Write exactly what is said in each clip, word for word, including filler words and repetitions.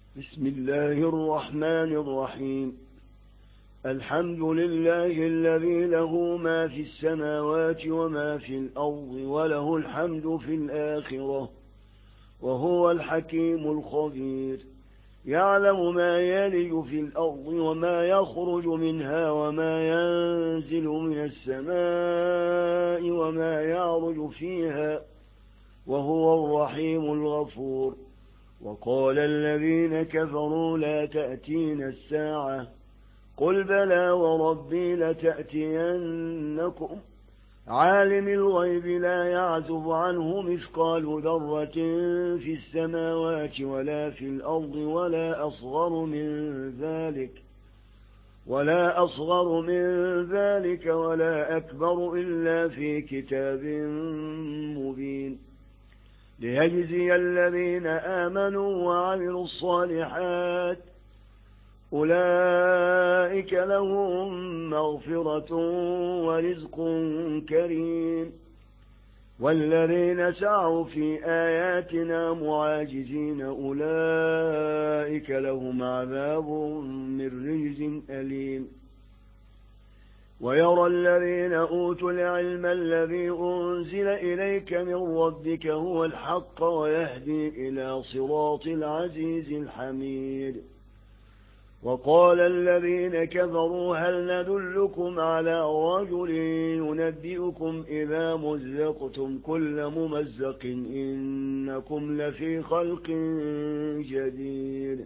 بسم الله الرحمن الرحيم. الحمد لله الذي له ما في السماوات وما في الأرض وله الحمد في الآخرة وهو الحكيم الخبير. يعلم ما يلج في الأرض وما يخرج منها وما ينزل من السماء وما يعرج فيها وهو الرحيم الغفور. وقال الذين كفروا لا تأتينا الساعة قل بلى وربي لتأتينكم عالم الغيب لا يعزب عنه مثقال ذرة في السماوات ولا في الأرض ولا أصغر من ذلك ولا أصغر من ذلك ولا أكبر إلا في كتاب مبين ليجزي الذين آمنوا وعملوا الصالحات أولئك لهم مغفرة ورزق كريم. والذين سعوا في آياتنا معاجزين أولئك لهم عذاب من رجز أليم. ويرى الذين أوتوا العلم الذي أنزل إليك من ربك هو الحق ويهدي إلى صراط العزيز الحميد. وقال الذين كفروا هل ندلكم على رجل ينبئكم إذا مزقتم كل ممزق إنكم لفي خلق جديد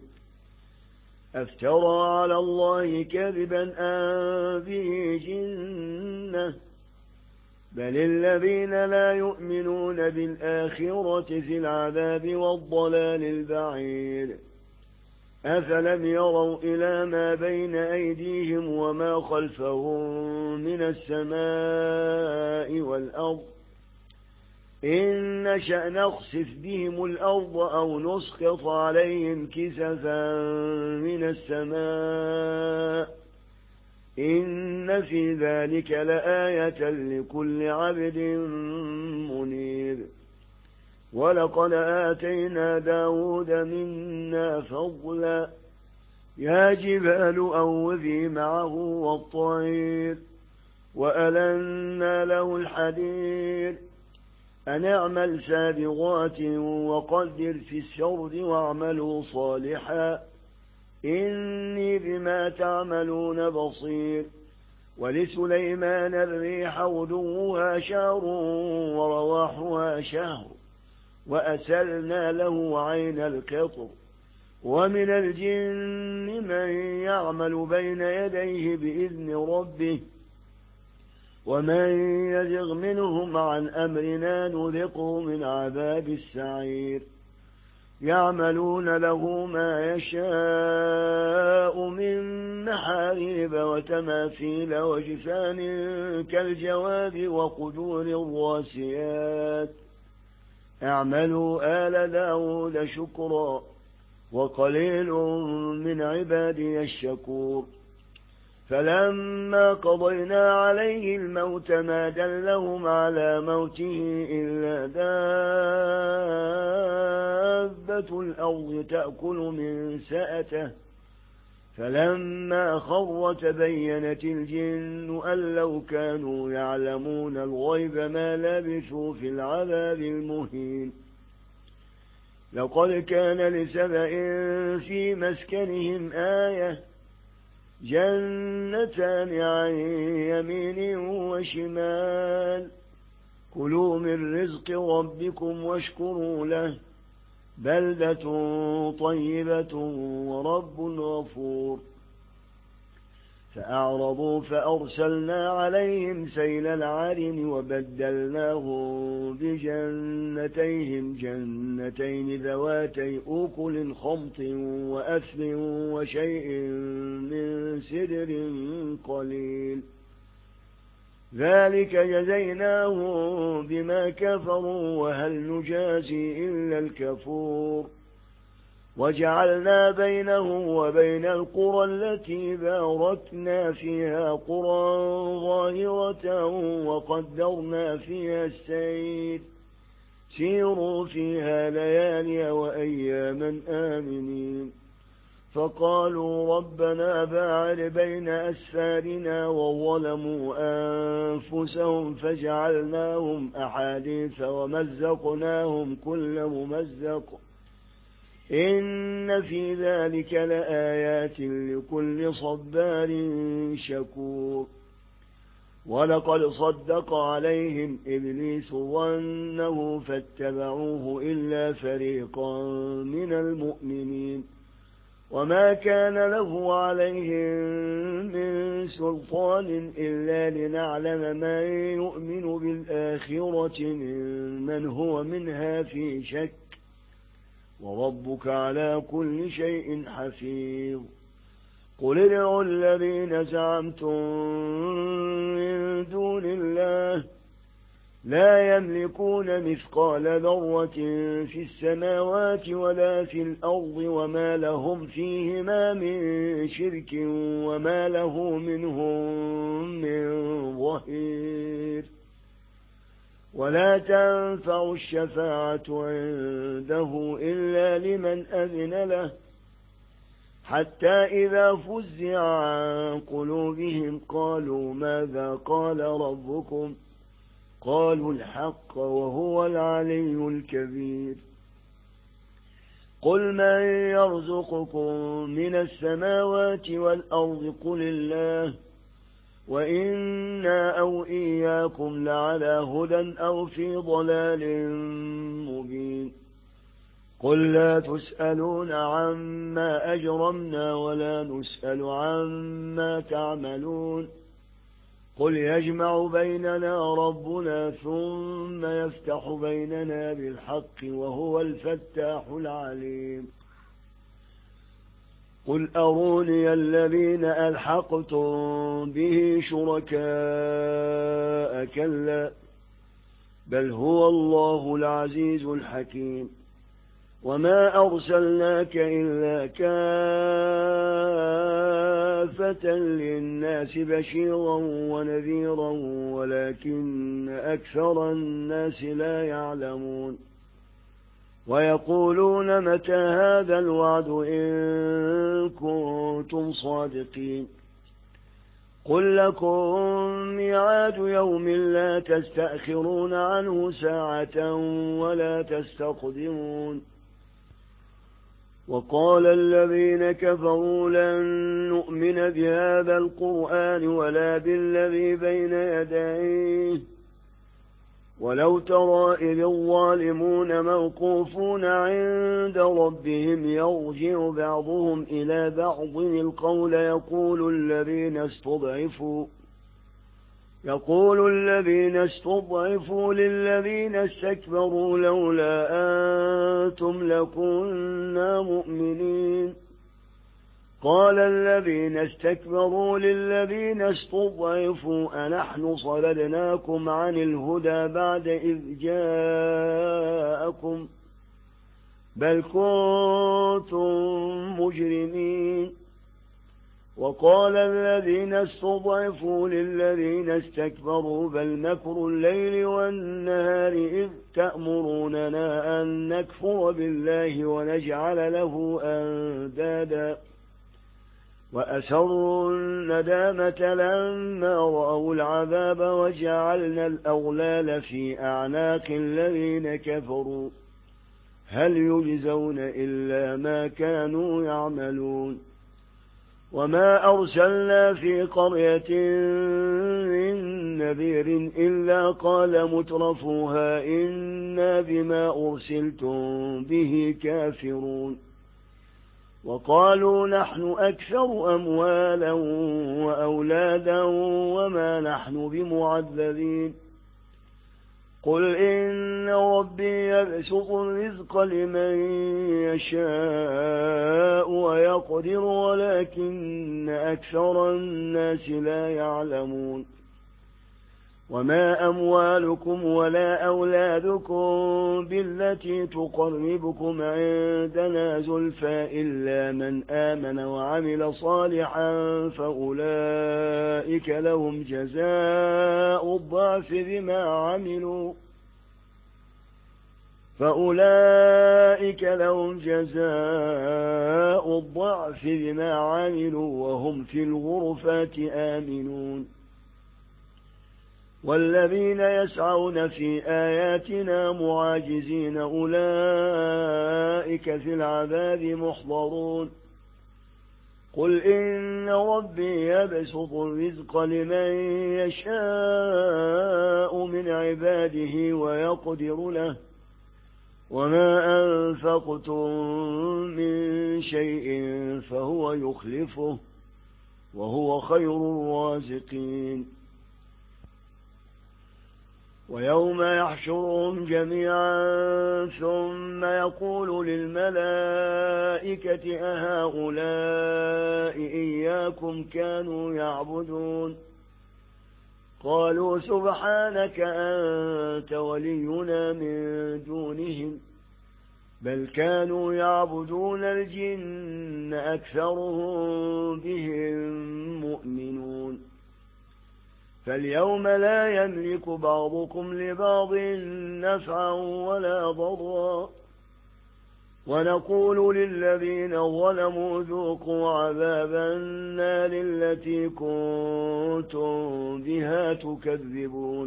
أفترى على الله كذبا أم به جنة بل الذين لا يؤمنون بالآخرة في العذاب والضلال البعيد. أفلم يروا إلى ما بين أيديهم وما خلفهم من السماء والأرض إن نشأ نخسف بهم الأرض أو نسقط عليهم كسفا من السماء إن في ذلك لآية لكل عبد منيب. ولقد آتينا داود منا فضلا يا جبال أوبي معه والطير وألنا له الحديد أن اعمل سابغات وقدر في السرد واعملوا صالحا إني بما تعملون بصير. ولسليمان الريح غدوها شهر ورواحها شهر وأسلنا له عين القطر ومن الجن من يعمل بين يديه بإذن ربه ومن يزغ منهم عن أمرنا نذقه من عذاب السعير. يعملون له ما يشاء من محاريب وتماثيل وجفان كالجواب وقدور الراسيات اعملوا آل داود شكرا وقليل من عبادي الشكور. فلما قضينا عليه الموت ما دلهم على موته إلا دابة الأرض تأكل من سأته فلما خر تبينت الجن أن لو كانوا يعلمون الغيب ما لبثوا في العذاب المهين. لقد كان لسبأ في مسكنهم آية جنتان عن يمين وشمال كلوا من رزق ربكم واشكروا له بلدة طيبة ورب غفور. فأعرضوا فأرسلنا عليهم سيل العرم وبدلناهم بجنتيهم جنتين ذواتي أكل خمط وأثل وشيء من سدر قليل ذلك جزيناهم بما كفروا وهل نجازي إلا الكفور. وجعلنا بينهم وبين القرى التي باركنا فيها قرى ظاهرة وقدرنا فيها السير سيروا فيها ليالي وأياما آمنين فقالوا ربنا باعد بين أسفارنا وظلموا أنفسهم فجعلناهم أحاديث ومزقناهم كل ممزق إن في ذلك لآيات لكل صبار شكور ولقد صدق عليهم إبليس ظنه فاتبعوه إلا فريقا من المؤمنين وما كان له عليهم من سلطان إلا لنعلم من يؤمن بالآخرة ممن هو منها في شك وربك على كل شيء حفيظ قل ادعوا الذين زعمتم من دون الله لا يملكون مثقال ذرة في السماوات ولا في الأرض وما لهم فيهما من شرك وما له منهم من ظهير ولا تنفع الشفاعة عنده إلا لمن أذن له حتى إذا فزع عن قلوبهم قالوا ماذا قال ربكم قالوا الحق وهو العلي الكبير قل من يرزقكم من السماوات والأرض قل الله وإنا أو إياكم لعلى هدى أو في ضلال مبين قل لا تسألون عما أجرمنا ولا نسأل عما تعملون قل يجمع بيننا ربنا ثم يفتح بيننا بالحق وهو الفتاح العليم قل أروني الذين ألحقتم به شركاء كلا بل هو الله العزيز الحكيم وما أرسلناك إلا كافة للناس بشيرا ونذيرا ولكن أكثر الناس لا يعلمون ويقولون متى هذا الوعد إن كنتم صادقين قل لكم ميعاد يوم لا تستأخرون عنه ساعة ولا تستقدمون وقال الذين كفروا لن نؤمن بهذا القرآن ولا بالذي بين يديه ولو ترى إذ الظالمون موقوفون عند ربهم يرجع بعضهم إلى بعض القول يقول الذين استضعفوا يقول الذين استضعفوا للذين استكبروا لولا أنتم لكنا مؤمنين قال الذين استكبروا للذين استضعفوا أنحن صددناكم عن الهدى بعد إذ جاءكم بل كنتم مجرمين وقال الذين استضعفوا للذين استكبروا بل مكر الليل والنهار إذ تأمروننا أن نكفر بالله ونجعل له أندادا وأسروا الندامة لما رأوا العذاب وجعلنا الأغلال في أعناق الذين كفروا هل يجزون إلا ما كانوا يعملون وما أرسلنا في قرية من نذير إلا قال مترفوها إنا بما أرسلتم به كافرون وقالوا نحن أكثر أموالا وأولادا وما نحن بمعذبين قل إن ربي يبسط الرزق لمن يشاء ويقدر ولكن أكثر الناس لا يعلمون وما أموالكم ولا أولادكم بالتي تقربكم عندنا زلفى إلا من آمن وعمل صالحا فأولئك لهم جزاء الضعف بما عملوا فأولئك لهم جزاء الضعف بما عملوا وهم في الغرفات آمنون والذين يسعون في آياتنا معاجزين أولئك في العذاب محضرون قل إن ربي يبسط الرزق لمن يشاء من عباده ويقدر له وما أنفقتم من شيء فهو يخلفه وهو خير الرازقين ويوم يحشرهم جميعا ثم يقول للملائكة أهؤلاء إياكم كانوا يعبدون قالوا سبحانك أنت ولينا من دونهم بل كانوا يعبدون الجن أكثرهم بهم مؤمنون فاليوم لا يملك بعضكم لبعض نفعا ولا ضرا ونقول للذين ظلموا ذوقوا عذاب النار التي كنتم بها تكذبون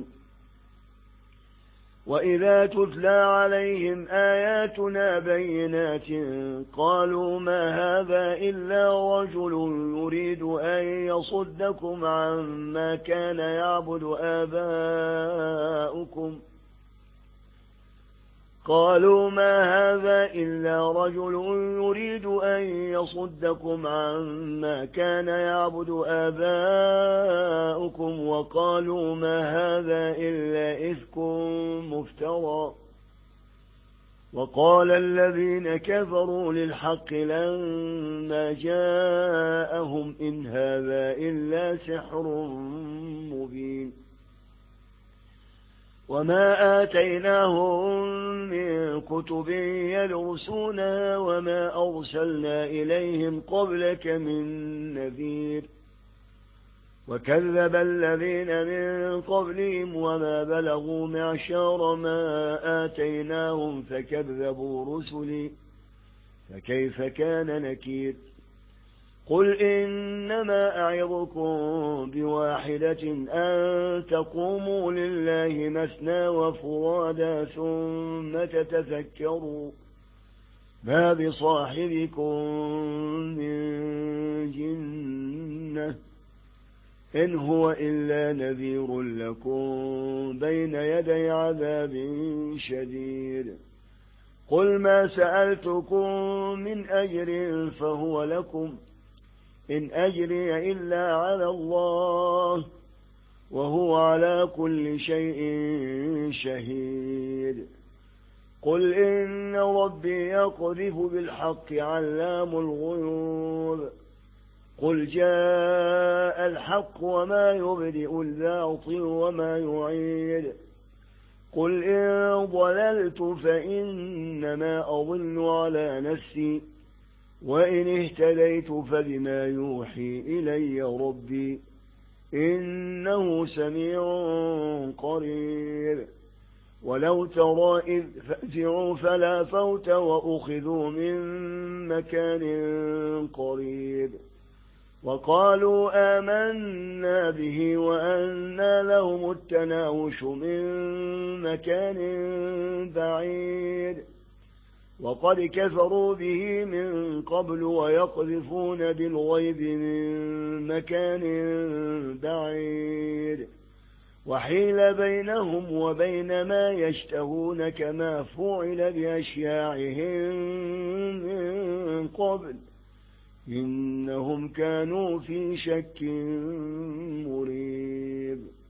وإذا تتلى عليهم آياتنا بينات قالوا ما هذا إلا رجل يريد أن يصدكم عما كان يعبد آباؤكم قالوا ما هذا إلا رجل يريد أن يصدكم عما كان يعبد آباؤكم وقالوا ما هذا إلا إفك مفترى وقال الذين كفروا للحق لما جاءهم إن هذا إلا سحر مبين وما آتيناهم من كتب يدرسونها وما أرسلنا إليهم قبلك من نذير وكذب الذين من قبلهم وما بلغوا معشار ما آتيناهم فكذبوا رسلي فكيف كان نكير قل إنما أعظكم بواحدة أن تقوموا لله مثنى وفرادا ثم تتفكروا ما بصاحبكم من جنة إن هو إلا نذير لكم بين يدي عذاب شديد قل ما سألتكم من أجر فهو لكم إن أجري إلا على الله وهو على كل شيء شهيد قل إن ربي يقذف بالحق علام الغيوب قل جاء الحق وما يبدئ الباطل وما يعيد قل إن ضللت فإنما أضل على نفسي وإن اهتديت فبما يوحي إلي ربي إنه سميع قريب ولو ترى إذ فزعوا فلا فوت وأخذوا من مكان قريب وقالوا آمنا به وأنى لهم التناوش من مكان بعيد وقد كفروا به من قبل ويقذفون بالغيب من مكان بعيد وحيل بينهم وبين ما يشتهون كما فعل بأشياعهم من قبل إنهم كانوا في شك مريب